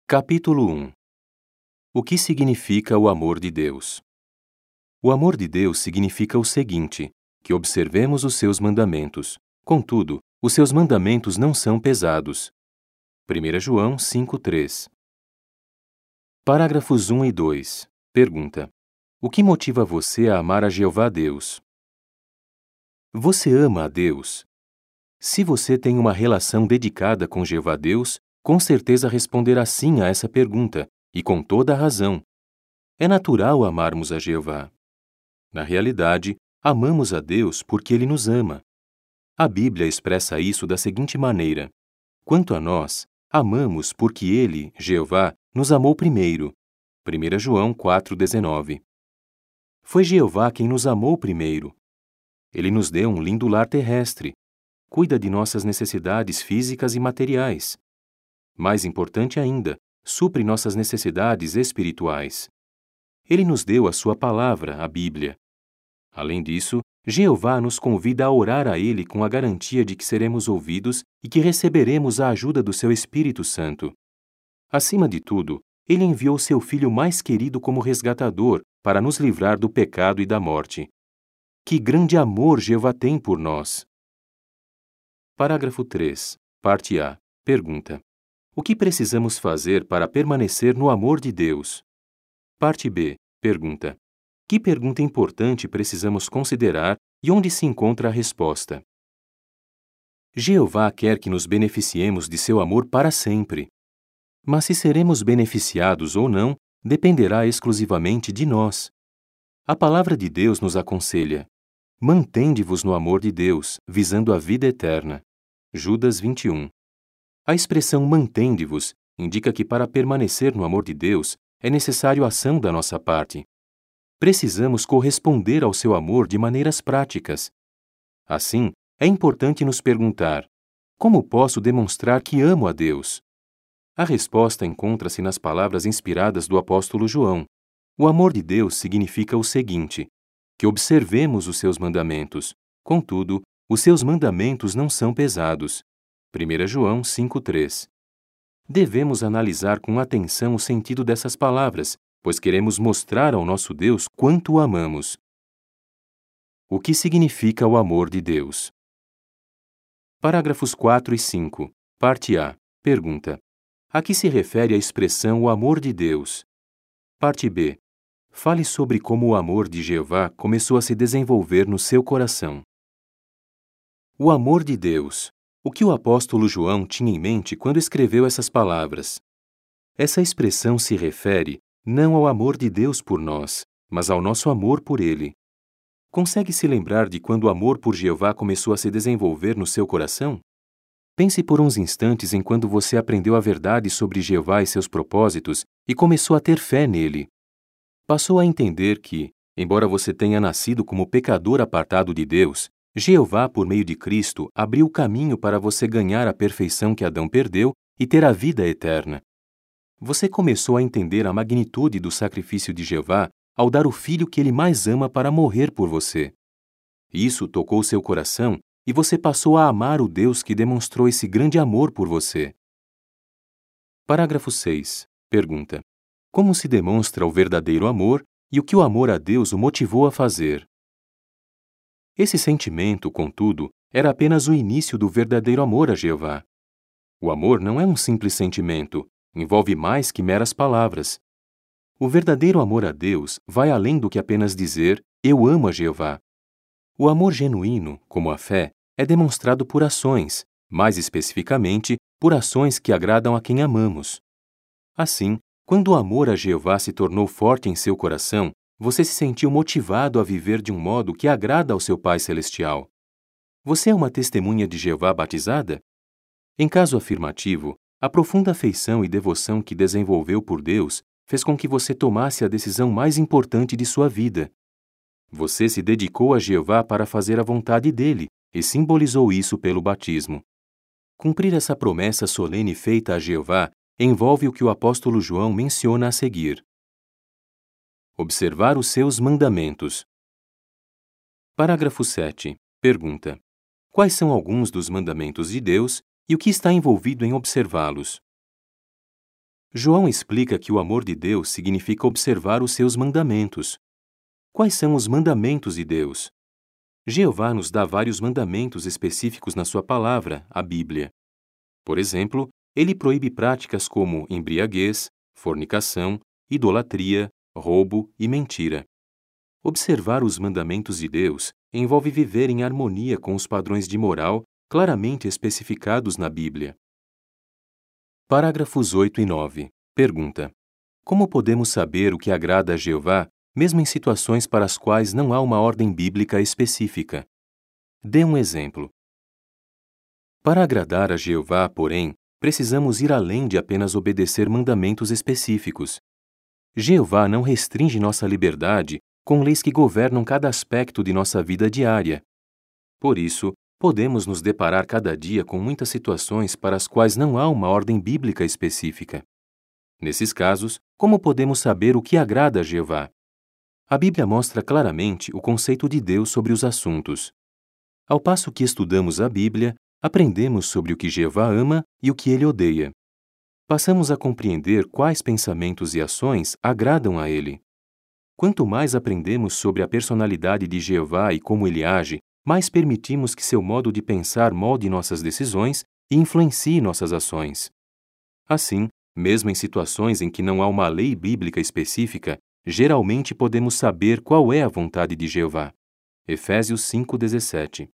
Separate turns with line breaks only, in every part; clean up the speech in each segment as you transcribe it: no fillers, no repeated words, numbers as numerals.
Capítulo 1. O que significa o amor de Deus? O amor de Deus significa o seguinte, que observemos os seus mandamentos. Contudo, os seus mandamentos não são pesados. 1 João 5:3. Parágrafos 1 e 2. Pergunta: o que motiva você a amar a Jeová Deus? Você ama a Deus? Se você tem uma relação dedicada com Jeová Deus, com certeza responderá sim a essa pergunta, e com toda a razão. É natural amarmos a Jeová. Na realidade, amamos a Deus porque Ele nos ama. A Bíblia expressa isso da seguinte maneira: quanto a nós, amamos porque Ele, Jeová, nos amou primeiro. 1 João 4,19. Foi Jeová quem nos amou primeiro. Ele nos deu um lindo lar terrestre. Cuida de nossas necessidades físicas e materiais. Mais importante ainda, supre nossas necessidades espirituais. Ele nos deu a sua palavra, a Bíblia. Além disso, Jeová nos convida a orar a Ele com a garantia de que seremos ouvidos e que receberemos a ajuda do seu Espírito Santo. Acima de tudo, Ele enviou seu Filho mais querido como resgatador para nos livrar do pecado e da morte. Que grande amor Jeová tem por nós! Parágrafo 3, parte A. Pergunta: o que precisamos fazer para permanecer no amor de Deus? Parte B. Pergunta: que pergunta importante precisamos considerar e onde se encontra a resposta? Jeová quer que nos beneficiemos de seu amor para sempre. Mas se seremos beneficiados ou não, dependerá exclusivamente de nós. A palavra de Deus nos aconselha: mantende-vos no amor de Deus, visando a vida eterna. Judas 21. A expressão mantende-vos indica que para permanecer no amor de Deus é necessário ação da nossa parte. Precisamos corresponder ao seu amor de maneiras práticas. Assim, é importante nos perguntar: como posso demonstrar que amo a Deus? A resposta encontra-se nas palavras inspiradas do apóstolo João. O amor de Deus significa o seguinte: que observemos os seus mandamentos. Contudo, os seus mandamentos não são pesados. 1 João 5:3. Devemos analisar com atenção o sentido dessas palavras, pois queremos mostrar ao nosso Deus quanto o amamos. O que significa o amor de Deus? Parágrafos 4 e 5. Parte A. Pergunta: a que se refere a expressão o amor de Deus? Parte B. Fale sobre como o amor de Jeová começou a se desenvolver no seu coração. O amor de Deus. O que o apóstolo João tinha em mente quando escreveu essas palavras? Essa expressão se refere não ao amor de Deus por nós, mas ao nosso amor por Ele. Consegue se lembrar de quando o amor por Jeová começou a se desenvolver no seu coração? Pense por uns instantes em quando você aprendeu a verdade sobre Jeová e seus propósitos e começou a ter fé nele. Passou a entender que, embora você tenha nascido como pecador apartado de Deus, Jeová, por meio de Cristo, abriu o caminho para você ganhar a perfeição que Adão perdeu e ter a vida eterna. Você começou a entender a magnitude do sacrifício de Jeová ao dar o filho que ele mais ama para morrer por você. Isso tocou seu coração e você passou a amar o Deus que demonstrou esse grande amor por você. Parágrafo 6. Pergunta: como se demonstra o verdadeiro amor e o que o amor a Deus o motivou a fazer? Esse sentimento, contudo, era apenas o início do verdadeiro amor a Jeová. O amor não é um simples sentimento, envolve mais que meras palavras. O verdadeiro amor a Deus vai além do que apenas dizer "eu amo a Jeová". O amor genuíno, como a fé, é demonstrado por ações, mais especificamente, por ações que agradam a quem amamos. Assim, quando o amor a Jeová se tornou forte em seu coração, você se sentiu motivado a viver de um modo que agrada ao seu Pai Celestial. Você é uma testemunha de Jeová batizada? Em caso afirmativo, a profunda afeição e devoção que desenvolveu por Deus fez com que você tomasse a decisão mais importante de sua vida. Você se dedicou a Jeová para fazer a vontade dele e simbolizou isso pelo batismo. Cumprir essa promessa solene feita a Jeová envolve o que o apóstolo João menciona a seguir. Observar os seus mandamentos. Parágrafo 7. Pergunta: quais são alguns dos mandamentos de Deus e o que está envolvido em observá-los? João explica que o amor de Deus significa observar os seus mandamentos. Quais são os mandamentos de Deus? Jeová nos dá vários mandamentos específicos na sua palavra, a Bíblia. Por exemplo, ele proíbe práticas como embriaguez, fornicação, idolatria, roubo e mentira. Observar os mandamentos de Deus envolve viver em harmonia com os padrões de moral claramente especificados na Bíblia. Parágrafos 8 e 9. Pergunta: como podemos saber o que agrada a Jeová, mesmo em situações para as quais não há uma ordem bíblica específica? Dê um exemplo. Para agradar a Jeová, porém, precisamos ir além de apenas obedecer mandamentos específicos. Jeová não restringe nossa liberdade com leis que governam cada aspecto de nossa vida diária. Por isso, podemos nos deparar cada dia com muitas situações para as quais não há uma ordem bíblica específica. Nesses casos, como podemos saber o que agrada a Jeová? A Bíblia mostra claramente o conceito de Deus sobre os assuntos. Ao passo que estudamos a Bíblia, aprendemos sobre o que Jeová ama e o que ele odeia. Passamos a compreender quais pensamentos e ações agradam a ele. Quanto mais aprendemos sobre a personalidade de Jeová e como ele age, mais permitimos que seu modo de pensar molde nossas decisões e influencie nossas ações. Assim, mesmo em situações em que não há uma lei bíblica específica, geralmente podemos saber qual é a vontade de Jeová. Efésios 5:17.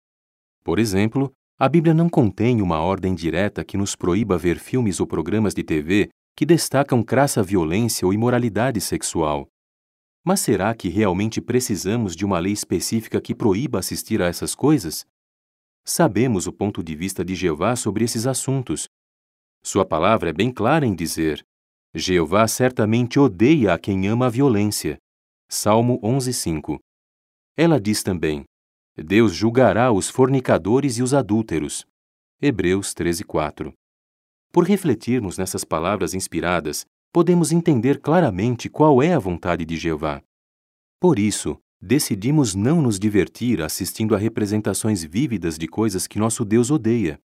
Por exemplo, a Bíblia não contém uma ordem direta que nos proíba ver filmes ou programas de TV que destacam crassa violência ou imoralidade sexual. Mas será que realmente precisamos de uma lei específica que proíba assistir a essas coisas? Sabemos o ponto de vista de Jeová sobre esses assuntos. Sua palavra é bem clara em dizer: Jeová certamente odeia a quem ama a violência. Salmo 11:5. Ela diz também: Deus julgará os fornicadores e os adúlteros. Hebreus 13:4. Por refletirmos nessas palavras inspiradas, podemos entender claramente qual é a vontade de Jeová. Por isso, decidimos não nos divertir assistindo a representações vívidas de coisas que nosso Deus odeia.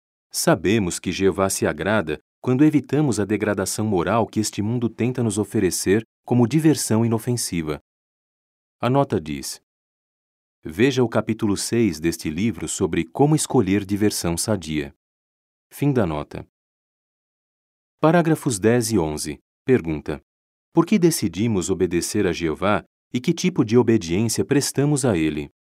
Sabemos que Jeová se agrada quando evitamos a degradação moral que este mundo tenta nos oferecer como diversão inofensiva. A nota diz: veja o capítulo 6 deste livro sobre como escolher diversão sadia. Fim da nota. Parágrafos 10 e 11. Pergunta: por que decidimos obedecer a Jeová e que tipo de obediência prestamos a ele?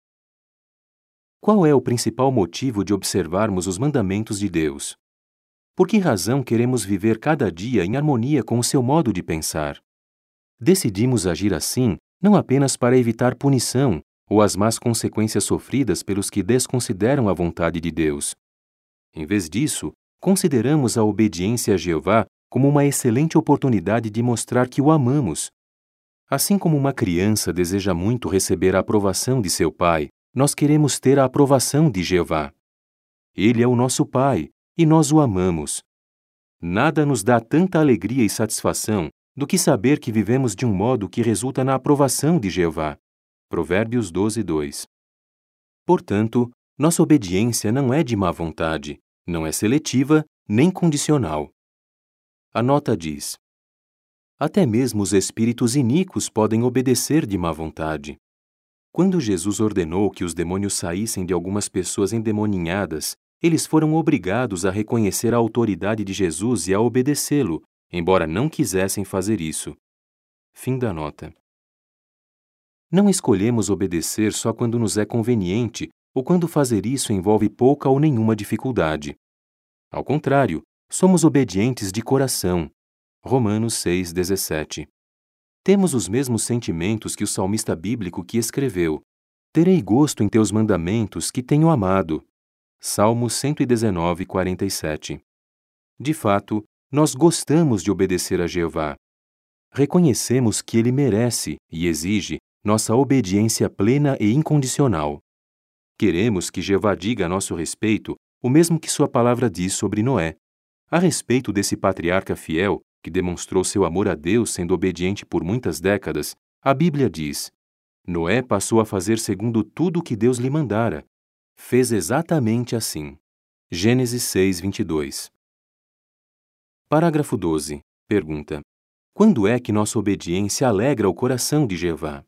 Qual é o principal motivo de observarmos os mandamentos de Deus? Por que razão queremos viver cada dia em harmonia com o seu modo de pensar? Decidimos agir assim não apenas para evitar punição ou as más consequências sofridas pelos que desconsideram a vontade de Deus. Em vez disso, consideramos a obediência a Jeová como uma excelente oportunidade de mostrar que o amamos. Assim como uma criança deseja muito receber a aprovação de seu pai, nós queremos ter a aprovação de Jeová. Ele é o nosso Pai e nós o amamos. Nada nos dá tanta alegria e satisfação do que saber que vivemos de um modo que resulta na aprovação de Jeová. Provérbios 12:2. Portanto, nossa obediência não é de má vontade, não é seletiva nem condicional. A nota diz: até mesmo os espíritos iníquos podem obedecer de má vontade. Quando Jesus ordenou que os demônios saíssem de algumas pessoas endemoninhadas, eles foram obrigados a reconhecer a autoridade de Jesus e a obedecê-lo, embora não quisessem fazer isso. Fim da nota. Não escolhemos obedecer só quando nos é conveniente ou quando fazer isso envolve pouca ou nenhuma dificuldade. Ao contrário, somos obedientes de coração. Romanos 6:17. Temos os mesmos sentimentos que o salmista bíblico que escreveu: terei gosto em teus mandamentos que tenho amado. Salmo 119:47. De fato, nós gostamos de obedecer a Jeová. Reconhecemos que ele merece e exige nossa obediência plena e incondicional. Queremos que Jeová diga a nosso respeito o mesmo que sua palavra diz sobre Noé. A respeito desse patriarca fiel, que demonstrou seu amor a Deus sendo obediente por muitas décadas, a Bíblia diz: Noé passou a fazer segundo tudo o que Deus lhe mandara. Fez exatamente assim. Gênesis 6:22. Parágrafo 12. Pergunta: quando é que nossa obediência alegra o coração de Jeová?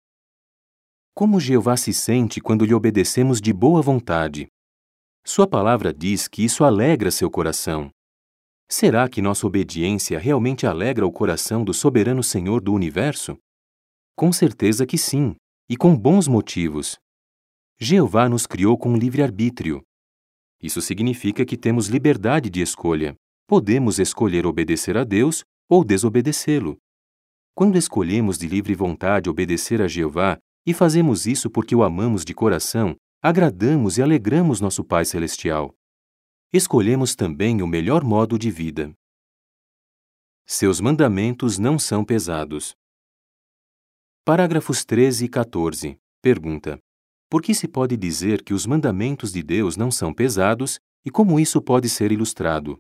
Como Jeová se sente quando lhe obedecemos de boa vontade? Sua palavra diz que isso alegra seu coração. Será que nossa obediência realmente alegra o coração do soberano Senhor do universo? Com certeza que sim, e com bons motivos. Jeová nos criou com livre-arbítrio. Isso significa que temos liberdade de escolha. Podemos escolher obedecer a Deus ou desobedecê-lo. Quando escolhemos de livre vontade obedecer a Jeová e fazemos isso porque o amamos de coração, agradamos e alegramos nosso Pai Celestial. Escolhemos também o melhor modo de vida. Seus mandamentos não são pesados. Parágrafos 13 e 14. Pergunta: por que se pode dizer que os mandamentos de Deus não são pesados e como isso pode ser ilustrado?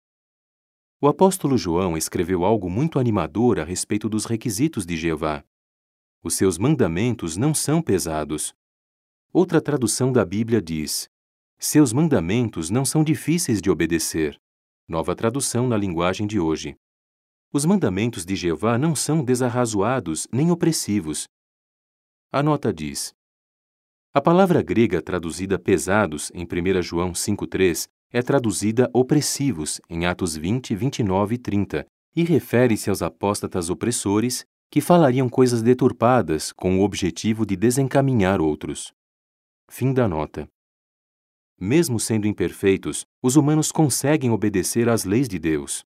O apóstolo João escreveu algo muito animador a respeito dos requisitos de Jeová. Os seus mandamentos não são pesados. Outra tradução da Bíblia diz: seus mandamentos não são difíceis de obedecer. Nova tradução na linguagem de hoje. Os mandamentos de Jeová não são desarrazoados nem opressivos. A nota diz: a palavra grega traduzida pesados em 1 João 5,3 é traduzida opressivos em Atos 20, 29 e 30 e refere-se aos apóstatas opressores que falariam coisas deturpadas com o objetivo de desencaminhar outros. Fim da nota. Mesmo sendo imperfeitos, os humanos conseguem obedecer às leis de Deus.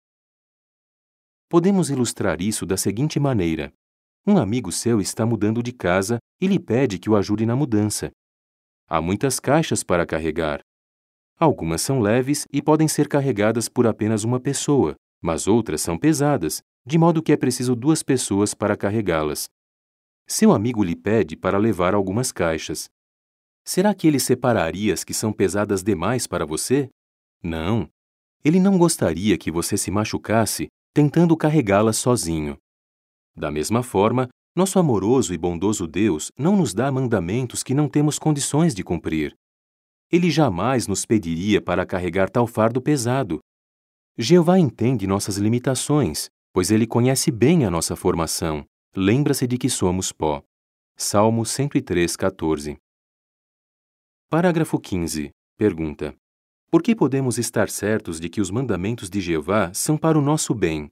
Podemos ilustrar isso da seguinte maneira: um amigo seu está mudando de casa e lhe pede que o ajude na mudança. Há muitas caixas para carregar. Algumas são leves e podem ser carregadas por apenas uma pessoa, mas outras são pesadas, de modo que é preciso 2 pessoas para carregá-las. Seu amigo lhe pede para levar algumas caixas. Será que ele separaria as que são pesadas demais para você? Não. Ele não gostaria que você se machucasse tentando carregá-las sozinho. Da mesma forma, nosso amoroso e bondoso Deus não nos dá mandamentos que não temos condições de cumprir. Ele jamais nos pediria para carregar tal fardo pesado. Jeová entende nossas limitações, pois ele conhece bem a nossa formação. Lembra-se de que somos pó. Salmo 103, 14. Parágrafo 15. Pergunta: por que podemos estar certos de que os mandamentos de Jeová são para o nosso bem?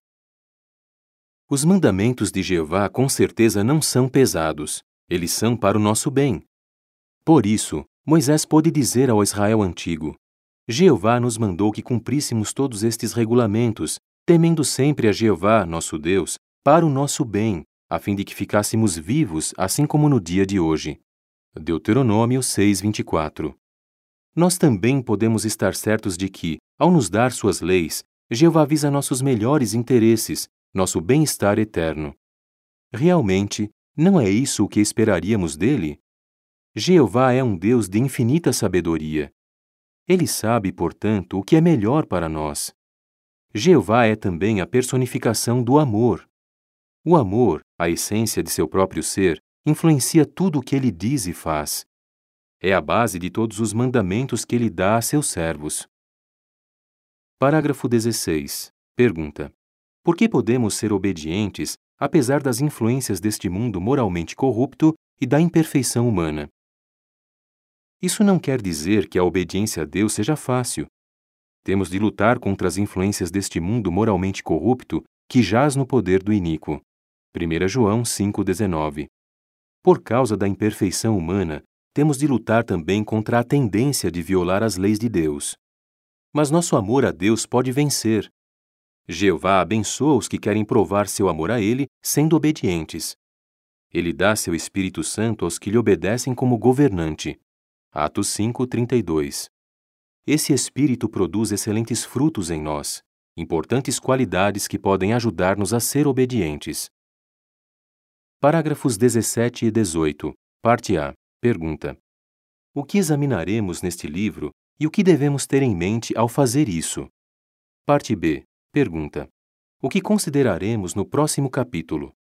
Os mandamentos de Jeová com certeza não são pesados. Eles são para o nosso bem. Por isso, Moisés pôde dizer ao Israel antigo: Jeová nos mandou que cumpríssemos todos estes regulamentos, temendo sempre a Jeová, nosso Deus, para o nosso bem, a fim de que ficássemos vivos, assim como no dia de hoje. Deuteronômio 6:24. Nós também podemos estar certos de que, ao nos dar suas leis, Jeová visa nossos melhores interesses, nosso bem-estar eterno. Realmente, não é isso o que esperaríamos dele? Jeová é um Deus de infinita sabedoria. Ele sabe, portanto, o que é melhor para nós. Jeová é também a personificação do amor. O amor, a essência de seu próprio ser, influencia tudo o que ele diz e faz. É a base de todos os mandamentos que ele dá a seus servos. Parágrafo 16. Pergunta: por que podemos ser obedientes, apesar das influências deste mundo moralmente corrupto e da imperfeição humana? Isso não quer dizer que a obediência a Deus seja fácil. Temos de lutar contra as influências deste mundo moralmente corrupto que jaz no poder do iníquo. 1 João 5,19. Por causa da imperfeição humana, temos de lutar também contra a tendência de violar as leis de Deus. Mas nosso amor a Deus pode vencer. Jeová abençoa os que querem provar seu amor a Ele sendo obedientes. Ele dá seu Espírito Santo aos que lhe obedecem como governante. Atos 5:32. Esse Espírito produz excelentes frutos em nós, importantes qualidades que podem ajudar-nos a ser obedientes. Parágrafos 17 e 18. Parte A. Pergunta: o que examinaremos neste livro e o que devemos ter em mente ao fazer isso? Parte B. Pergunta: o que consideraremos no próximo capítulo?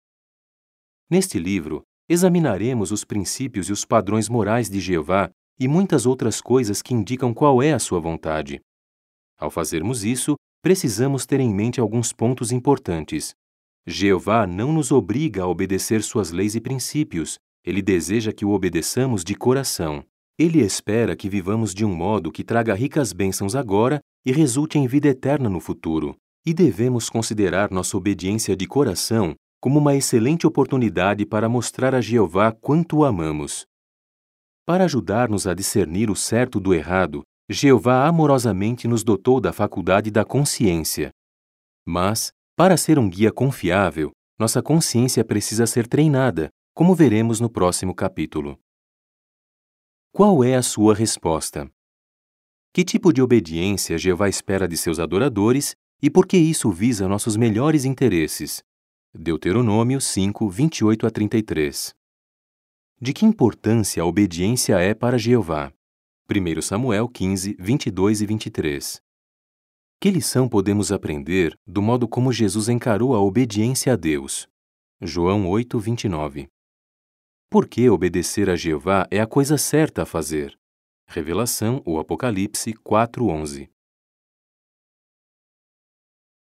Neste livro, examinaremos os princípios e os padrões morais de Jeová e muitas outras coisas que indicam qual é a sua vontade. Ao fazermos isso, precisamos ter em mente alguns pontos importantes. Jeová não nos obriga a obedecer suas leis e princípios, ele deseja que o obedeçamos de coração. Ele espera que vivamos de um modo que traga ricas bênçãos agora e resulte em vida eterna no futuro. E devemos considerar nossa obediência de coração como uma excelente oportunidade para mostrar a Jeová quanto o amamos. Para ajudar-nos a discernir o certo do errado, Jeová amorosamente nos dotou da faculdade da consciência. Mas, para ser um guia confiável, nossa consciência precisa ser treinada, como veremos no próximo capítulo. Qual é a sua resposta? Que tipo de obediência Jeová espera de seus adoradores e por que isso visa nossos melhores interesses? Deuteronômio 5, 28 a 33. De que importância a obediência é para Jeová? 1 Samuel 15, 22 e 23. Que lição podemos aprender do modo como Jesus encarou a obediência a Deus? João 8, 29. Por que obedecer a Jeová é a coisa certa a fazer? Revelação ou Apocalipse 4, 11.